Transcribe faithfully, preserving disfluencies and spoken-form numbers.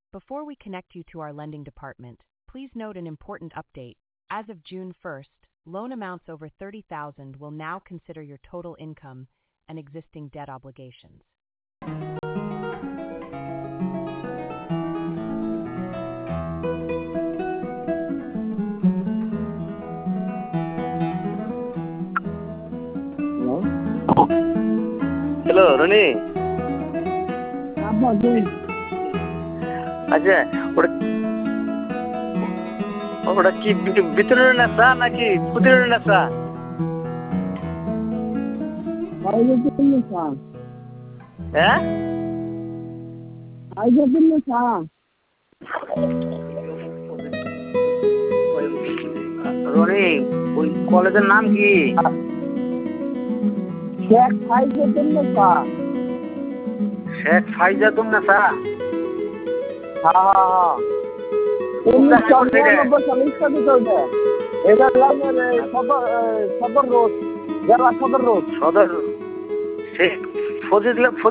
Before we connect you to our lending department, please note an important update. As of June first, loan amounts over thirty thousand will now consider your total income and existing debt obligations. Hello Roni. আচ্ছা, ওটা ওটা কি বিতরণের নেশা নাকি প্রতিরোধের নেশা? হ্যাঁ, রনি ওই কলেজের নাম কি? শেখ ফাইজুদ্দিন নেশা। শেখ ফাইজাতুন নেশা। হ্যাঁ হ্যাঁ হ্যাঁ, উনিশশো নিরানব্বই সালে স্থাপিত হয়েছে। এটা গ্রামের সদর সদর রোড, জেলা সদর রোড। সদর শেখ ফজিল